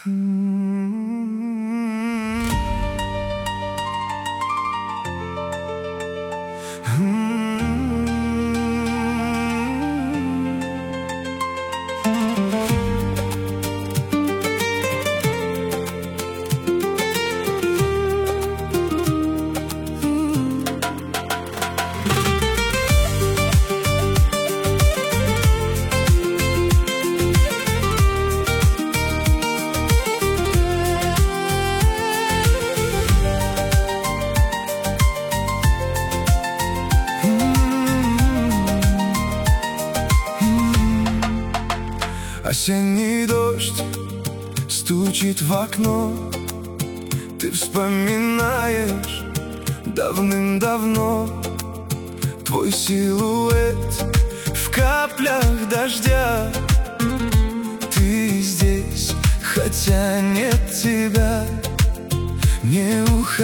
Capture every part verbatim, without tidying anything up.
Осенний дождь стучит в окно. Ты вспоминаешь давным-давно твой силуэт в каплях дождя. Ты здесь, хотя нет тебя. Не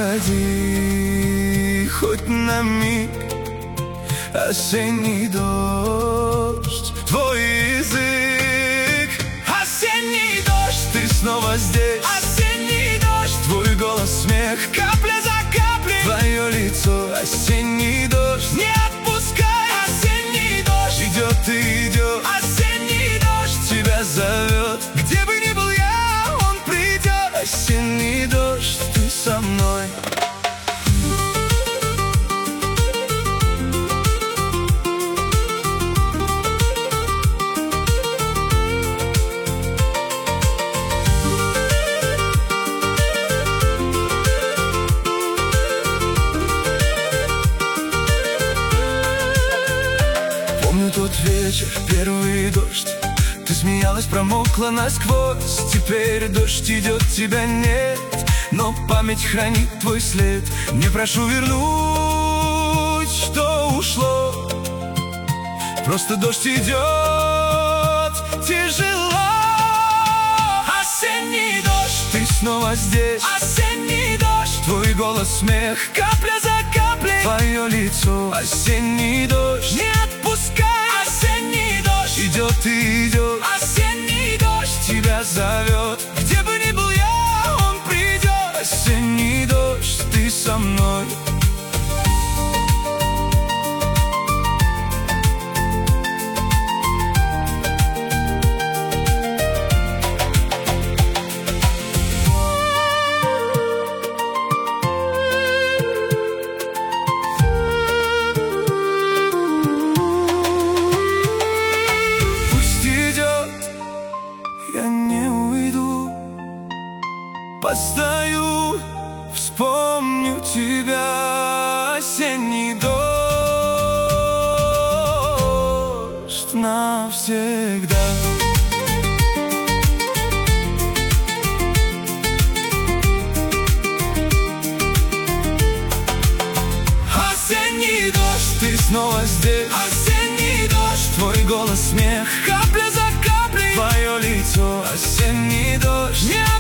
уходи хоть на миг. Осенний дождь, твой язык. Осенний дождь, ты снова здесь. Осенний дождь, твой голос, смех, капля за каплей, твое лицо. Осенний дождь, не отпускай. Осенний дождь, идет и идет. Осенний дождь, тебя зовет. Где бы ни был я, он придет. Осенний дождь, ты со мной. Помню тот вечер, первый дождь. Ты смеялась, промокла насквозь. Теперь дождь идет, тебя нет, но память хранит твой след. Не прошу вернуть, что ушло. Просто дождь идет тяжело. Осенний дождь, ты снова здесь. Осенний дождь, твой голос, смех, капля за каплей, твое лицо. Осенний дождь, не отпускай. Осенний дождь, идет и идет. Осенний дождь, тебя зовет. Где бы ни был я, он придет. Осенний дождь, ты со мной. Постою, вспомню тебя. Осенний дождь навсегда. Осенний дождь, ты снова здесь. Осенний дождь, твой голос, смех, капля за каплей, твое лицо. Осенний дождь, не